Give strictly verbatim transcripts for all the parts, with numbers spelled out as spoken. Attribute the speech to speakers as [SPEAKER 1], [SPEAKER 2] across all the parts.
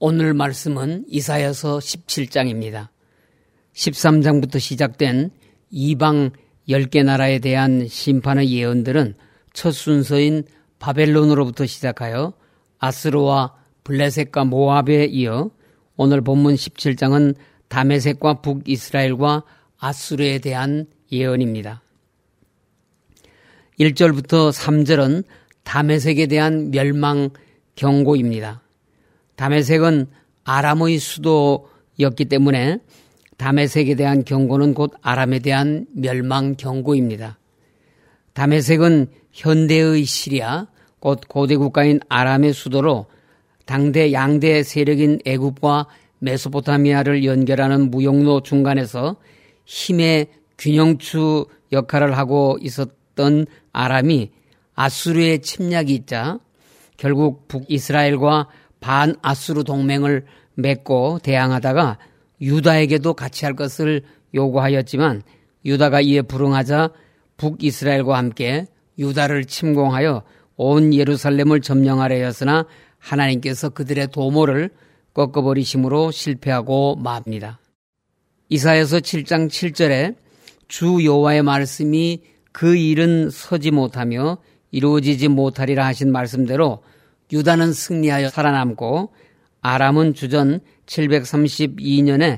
[SPEAKER 1] 오늘 말씀은 이사야서 십칠 장입니다. 십삼 장부터 시작된 이방 열 개 나라에 대한 심판의 예언들은 첫 순서인 바벨론으로부터 시작하여 아스르와 블레셋과 모압에 이어 오늘 본문 십칠 장은 다메섹과 북이스라엘과 아수르에 대한 예언입니다. 일 절부터 삼 절은 다메섹에 대한 멸망 경고입니다. 다메섹은 아람의 수도였기 때문에 다메섹에 대한 경고는 곧 아람에 대한 멸망 경고입니다. 다메섹은 현대의 시리아, 곧 고대 국가인 아람의 수도로 당대 양대 세력인 애굽과 메소포타미아를 연결하는 무역로 중간에서 힘의 균형추 역할을 하고 있었던 아람이 아수르의 침략이 있자 결국 북이스라엘과 반아수르 동맹을 맺고 대항하다가 유다에게도 같이 할 것을 요구하였지만 유다가 이에 불응하자 북이스라엘과 함께 유다를 침공하여 온 예루살렘을 점령하려 했으나 하나님께서 그들의 도모를 꺾어버리심으로 실패하고 맙니다. 이사야서 칠 장 칠 절에 주 여호와의 말씀이 그 일은 서지 못하며 이루어지지 못하리라 하신 말씀대로 유다는 승리하여 살아남고 아람은 주전 칠백삼십이 년에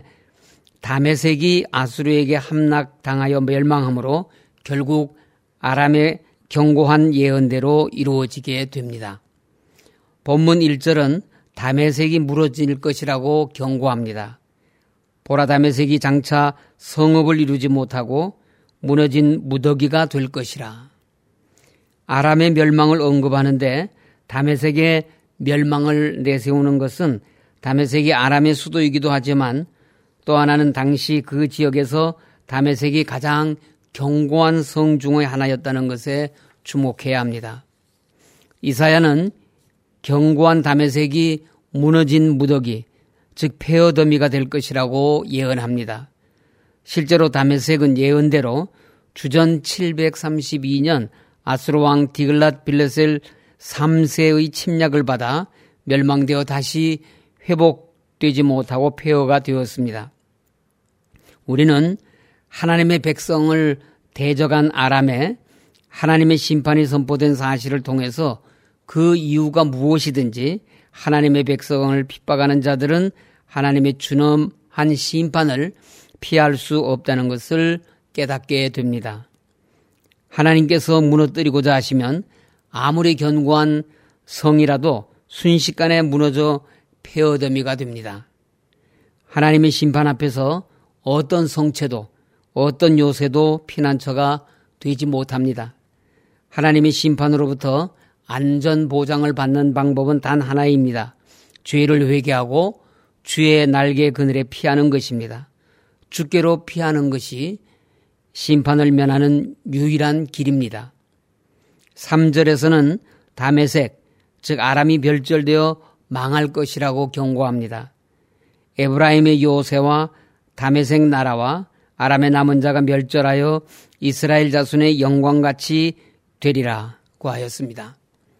[SPEAKER 1] 다메섹이 아수르에게 함락당하여 멸망하므로 결국 아람의 경고한 예언대로 이루어지게 됩니다. 본문 일 절은 다메섹이 무너질 것이라고 경고합니다. 보라, 다메섹이 장차 성읍을 이루지 못하고 무너진 무더기가 될 것이라. 아람의 멸망을 언급하는데 다메섹의 멸망을 내세우는 것은 다메섹이 아람의 수도이기도 하지만 또 하나는 당시 그 지역에서 다메섹이 가장 견고한 성 중의 하나였다는 것에 주목해야 합니다. 이사야는 견고한 다메섹이 무너진 무더기, 즉 폐허더미가 될 것이라고 예언합니다. 실제로 다메섹은 예언대로 주전 칠백삼십이 년 아수르 왕 디글랏 빌레셀 삼 세의 침략을 받아 멸망되어 다시 회복되지 못하고 폐허가 되었습니다. 우리는 하나님의 백성을 대적한 아람에 하나님의 심판이 선포된 사실을 통해서 그 이유가 무엇이든지 하나님의 백성을 핍박하는 자들은 하나님의 준엄한 심판을 피할 수 없다는 것을 깨닫게 됩니다. 하나님께서 무너뜨리고자 하시면 아무리 견고한 성이라도 순식간에 무너져 폐허더미가 됩니다. 하나님의 심판 앞에서 어떤 성체도 어떤 요새도 피난처가 되지 못합니다. 하나님의 심판으로부터 안전 보장을 받는 방법은 단 하나입니다. 죄를 회개하고 주의 날개 그늘에 피하는 것입니다. 주께로 피하는 것이 심판을 면하는 유일한 길입니다. 삼 절에서는 다메섹, 즉 아람이 멸절되어 망할 것이라고 경고합니다. 에브라임의 요새와 다메섹 나라와 아람의 남은 자가 멸절하여 이스라엘 자손의 영광같이 되리라고 하였습니다.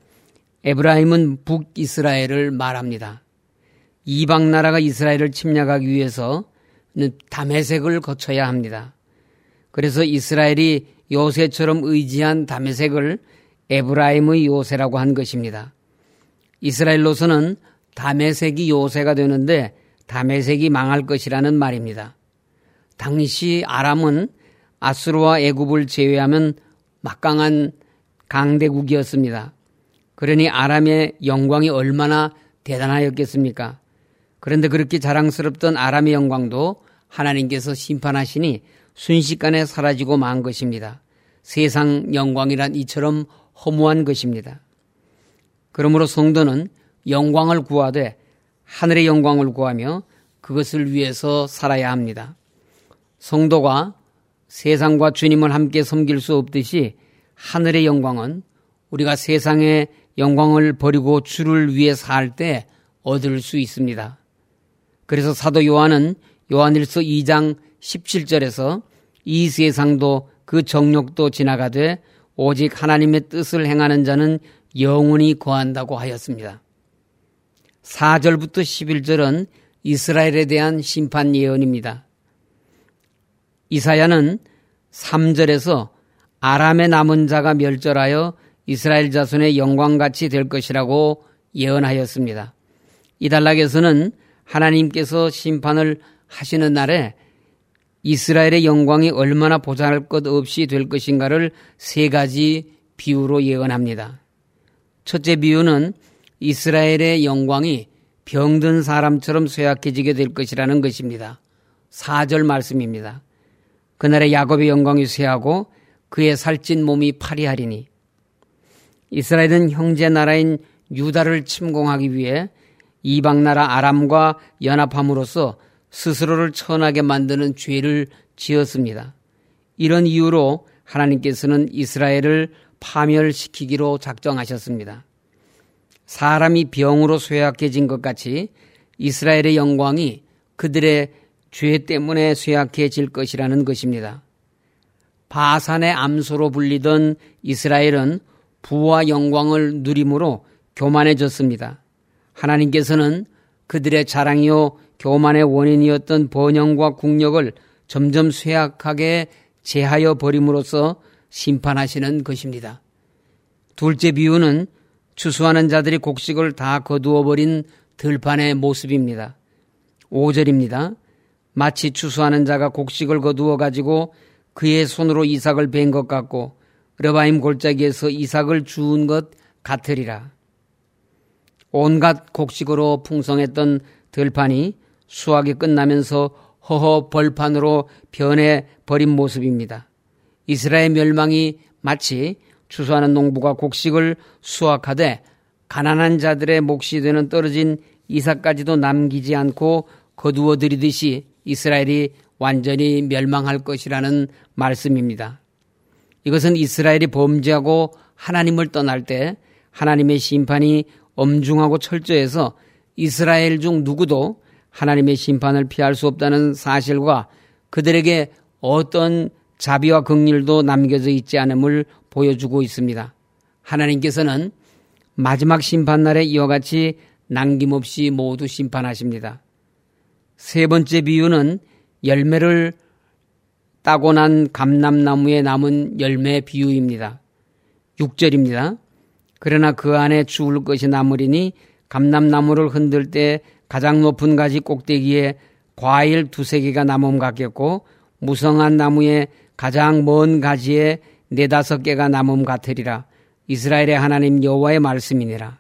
[SPEAKER 1] 에브라임은 북이스라엘을 말합니다. 이방 나라가 이스라엘을 침략하기 위해서는 다메섹을 거쳐야 합니다. 그래서 이스라엘이 요새처럼 의지한 다메섹을 에브라임의 요새라고 한 것입니다. 이스라엘로서는 다메섹이 요새가 되는데 다메섹이 망할 것이라는 말입니다. 당시 아람은 아수르와 애굽을 제외하면 막강한 강대국이었습니다. 그러니 아람의 영광이 얼마나 대단하였겠습니까? 그런데 그렇게 자랑스럽던 아람의 영광도 하나님께서 심판하시니 순식간에 사라지고 만 것입니다. 세상 영광이란 이처럼 허무한 것입니다. 그러므로 성도는 영광을 구하되 하늘의 영광을 구하며 그것을 위해서 살아야 합니다. 성도가 세상과 주님을 함께 섬길 수 없듯이 하늘의 영광은 우리가 세상의 영광을 버리고 주를 위해 살 때 얻을 수 있습니다. 그래서 사도 요한은 요한일서 이 장 십칠 절에서 이 세상도 그 정욕도 지나가되 오직 하나님의 뜻을 행하는 자는 영원히 거한다고 하였습니다. 사 절부터 십일 절은 이스라엘에 대한 심판 예언입니다. 이사야는 삼 절에서 아람의 남은 자가 멸절하여 이스라엘 자손의 영광같이 될 것이라고 예언하였습니다. 이 단락에서는 하나님께서 심판을 하시는 날에 이스라엘의 영광이 얼마나 보잘 것 없이 될 것인가를 세 가지 비유로 예언합니다. 첫째 비유는 이스라엘의 영광이 병든 사람처럼 쇠약해지게 될 것이라는 것입니다. 사 절 말씀입니다. 그날에 야곱의 영광이 쇠하고 그의 살찐 몸이 파리하리니. 이스라엘은 형제 나라인 유다를 침공하기 위해 이방 나라 아람과 연합함으로써 스스로를 천하게 만드는 죄를 지었습니다. 이런 이유로 하나님께서는 이스라엘을 파멸시키기로 작정하셨습니다. 사람이 병으로 쇠약해진 것 같이 이스라엘의 영광이 그들의 죄 때문에 쇠약해질 것이라는 것입니다. 바산의 암소로 불리던 이스라엘은 부와 영광을 누림으로 교만해졌습니다. 하나님께서는 그들의 자랑이요 교만의 원인이었던 번영과 국력을 점점 쇠약하게 제하여 버림으로써 심판하시는 것입니다. 둘째 비유는 추수하는 자들이 곡식을 다 거두어 버린 들판의 모습입니다. 오 절입니다. 마치 추수하는 자가 곡식을 거두어 가지고 그의 손으로 이삭을 벤 것 같고 르바임 골짜기에서 이삭을 주운 것 같으리라. 온갖 곡식으로 풍성했던 들판이 수확이 끝나면서 허허 벌판으로 변해 버린 모습입니다. 이스라엘 멸망이 마치 추수하는 농부가 곡식을 수확하되 가난한 자들의 몫이 되는 떨어진 이삭까지도 남기지 않고 거두어 들이듯이 이스라엘이 완전히 멸망할 것이라는 말씀입니다. 이것은 이스라엘이 범죄하고 하나님을 떠날 때 하나님의 심판이 엄중하고 철저해서 이스라엘 중 누구도 하나님의 심판을 피할 수 없다는 사실과 그들에게 어떤 자비와 긍휼도 남겨져 있지 않음을 보여주고 있습니다. 하나님께서는 마지막 심판날에 이와 같이 남김없이 모두 심판하십니다. 세 번째 비유는 열매를 따고 난 감람나무에 남은 열매 비유입니다. 육 절입니다. 그러나 그 안에 죽을 것이 남으리니 감람나무를 흔들 때 가장 높은 가지 꼭대기에 과일 두세 개가 남음 같겠고 무성한 나무에 가장 먼 가지에 네다섯 개가 남음 같으리라. 이스라엘의 하나님 여호와의 말씀이니라.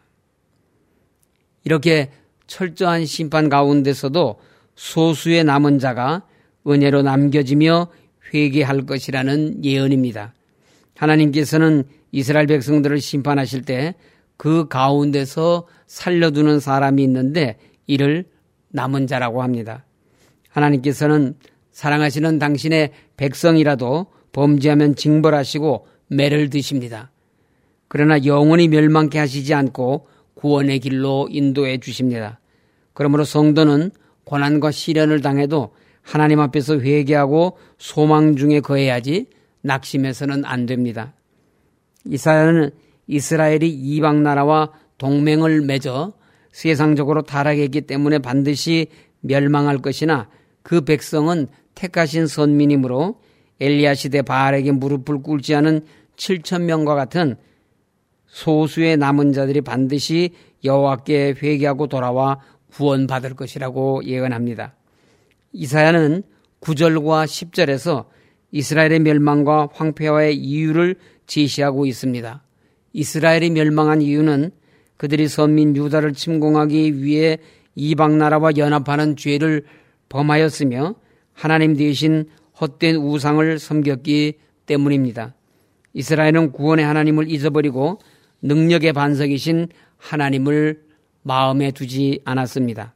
[SPEAKER 1] 이렇게 철저한 심판 가운데서도 소수의 남은 자가 은혜로 남겨지며 회개할 것이라는 예언입니다. 하나님께서는 이스라엘 백성들을 심판하실 때 그 가운데서 살려두는 사람이 있는데 이를 남은 자라고 합니다. 하나님께서는 사랑하시는 당신의 백성이라도 범죄하면 징벌하시고 매를 드십니다. 그러나 영원히 멸망케 하시지 않고 구원의 길로 인도해 주십니다. 그러므로 성도는 고난과 시련을 당해도 하나님 앞에서 회개하고 소망 중에 거해야지 낙심해서는 안 됩니다. 이사야는 이스라엘이 이방 나라와 동맹을 맺어 세상적으로 타락했기 때문에 반드시 멸망할 것이나 그 백성은 택하신 선민이므로 엘리야 시대 바알에게 무릎을 꿇지 않은 칠천 명과 같은 소수의 남은 자들이 반드시 여호와께 회개하고 돌아와 구원받을 것이라고 예언합니다. 이사야는 구 절과 십 절에서 이스라엘의 멸망과 황폐화의 이유를 제시하고 있습니다. 이스라엘이 멸망한 이유는 그들이 선민 유다를 침공하기 위해 이방 나라와 연합하는 죄를 범하였으며 하나님 대신 헛된 우상을 섬겼기 때문입니다. 이스라엘은 구원의 하나님을 잊어버리고 능력의 반석이신 하나님을 마음에 두지 않았습니다.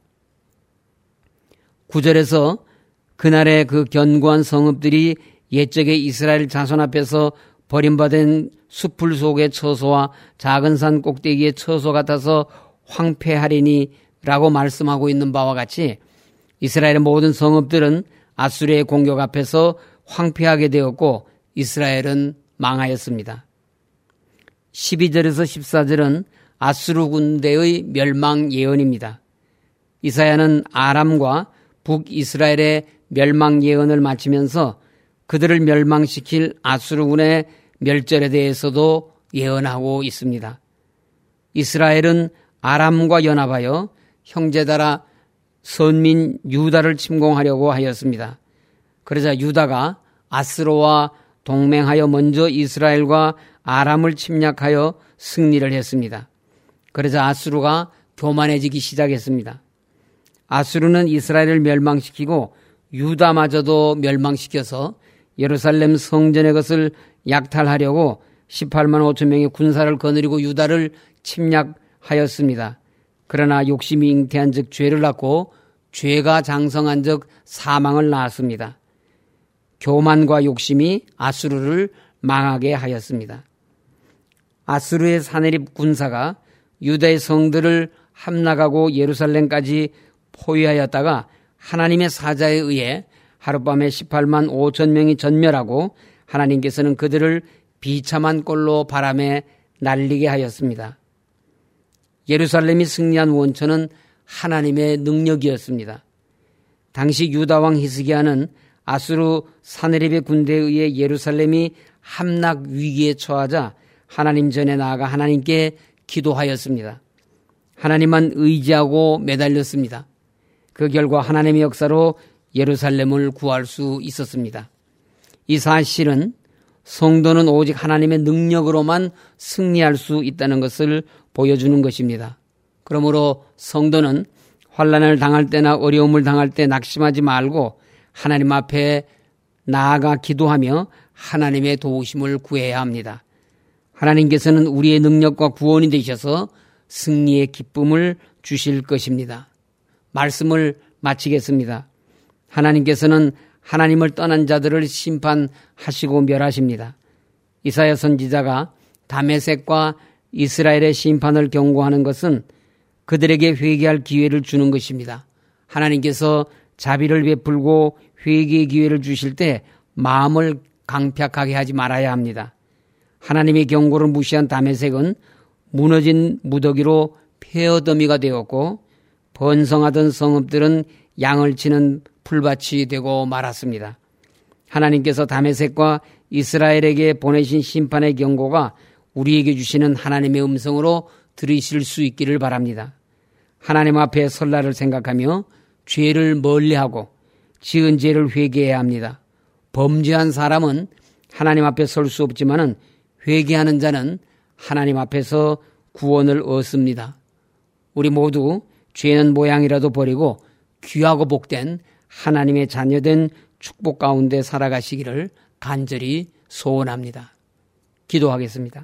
[SPEAKER 1] 구 절에서 그날의 그 견고한 성읍들이 옛적에 이스라엘 자손 앞에서 버림받은 숲풀 속의 처소와 작은 산 꼭대기의 처소 같아서 황폐하리니 라고 말씀하고 있는 바와 같이 이스라엘의 모든 성읍들은 아수르의 공격 앞에서 황폐하게 되었고 이스라엘은 망하였습니다. 십이 절에서 십사 절은 아수르 군대의 멸망 예언입니다. 이사야는 아람과 북이스라엘의 멸망 예언을 마치면서 그들을 멸망시킬 아수르군의 멸절에 대해서도 예언하고 있습니다. 이스라엘은 아람과 연합하여 형제나라 선민 유다를 침공하려고 하였습니다. 그러자 유다가 아스로와 동맹하여 먼저 이스라엘과 아람을 침략하여 승리를 했습니다. 그러자 아수르가 교만해지기 시작했습니다. 아수르는 이스라엘을 멸망시키고 유다마저도 멸망시켜서 예루살렘 성전의 것을 약탈하려고 십팔만 오천 명의 군사를 거느리고 유다를 침략하였습니다. 그러나 욕심이 잉태한 즉 죄를 낳고 죄가 장성한 즉 사망을 낳았습니다. 교만과 욕심이 아수르를 망하게 하였습니다. 아수르의 사내립 군사가 유다의 성들을 함락하고 예루살렘까지 포위하였다가 하나님의 사자에 의해 하룻밤에 십팔만 오천 명이 전멸하고 하나님께서는 그들을 비참한 꼴로 바람에 날리게 하였습니다. 예루살렘이 승리한 원천은 하나님의 능력이었습니다. 당시 유다왕 히스기야는 아수르 사네립의 군대에 의해 예루살렘이 함락 위기에 처하자 하나님 전에 나아가 하나님께 기도하였습니다. 하나님만 의지하고 매달렸습니다. 그 결과 하나님의 역사로 예루살렘을 구할 수 있었습니다. 이 사실은 성도는 오직 하나님의 능력으로만 승리할 수 있다는 것을 보여주는 것입니다. 그러므로 성도는 환난을 당할 때나 어려움을 당할 때 낙심하지 말고 하나님 앞에 나아가 기도하며 하나님의 도우심을 구해야 합니다. 하나님께서는 우리의 능력과 구원이 되셔서 승리의 기쁨을 주실 것입니다. 말씀을 마치겠습니다. 하나님께서는 하나님을 떠난 자들을 심판하시고 멸하십니다. 이사야 선지자가 다메섹과 이스라엘의 심판을 경고하는 것은 그들에게 회개할 기회를 주는 것입니다. 하나님께서 자비를 베풀고 회개의 기회를 주실 때 마음을 강팍하게 하지 말아야 합니다. 하나님의 경고를 무시한 다메섹은 무너진 무더기로 폐허더미가 되었고 번성하던 성읍들은 양을 치는 풀밭이 되고 말았습니다. 하나님께서 다메섹과 이스라엘에게 보내신 심판의 경고가 우리에게 주시는 하나님의 음성으로 들으실 수 있기를 바랍니다. 하나님 앞에 설 날을 생각하며 죄를 멀리하고 지은 죄를 회개해야 합니다. 범죄한 사람은 하나님 앞에 설 수 없지만은 회개하는 자는 하나님 앞에서 구원을 얻습니다. 우리 모두 죄는 모양이라도 버리고 귀하고 복된 하나님의 자녀된 축복 가운데 살아가시기를 간절히 소원합니다. 기도하겠습니다.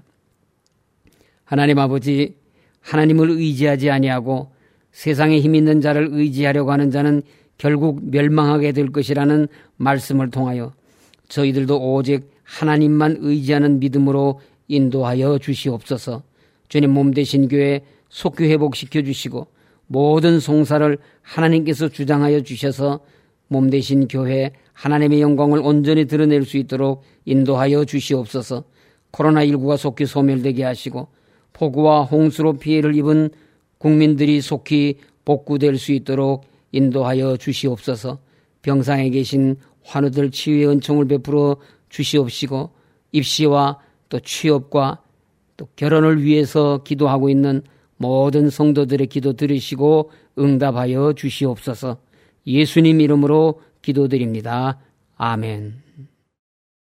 [SPEAKER 1] 하나님 아버지, 하나님을 의지하지 아니하고 세상에 힘 있는 자를 의지하려고 하는 자는 결국 멸망하게 될 것이라는 말씀을 통하여 저희들도 오직 하나님만 의지하는 믿음으로 인도하여 주시옵소서. 주님 몸 되신 교회 속규 회복시켜 주시고 모든 송사를 하나님께서 주장하여 주셔서 몸 되신 교회 하나님의 영광을 온전히 드러낼 수 있도록 인도하여 주시옵소서. 코로나십구가 속히 소멸되게 하시고 폭우와 홍수로 피해를 입은 국민들이 속히 복구될 수 있도록 인도하여 주시옵소서. 병상에 계신 환우들 치유의 은총을 베풀어 주시옵시고 입시와 또 취업과 또 결혼을 위해서 기도하고 있는 모든 성도들의 기도 들으시고 응답하여 주시옵소서. 예수님 이름으로 기도드립니다. 아멘.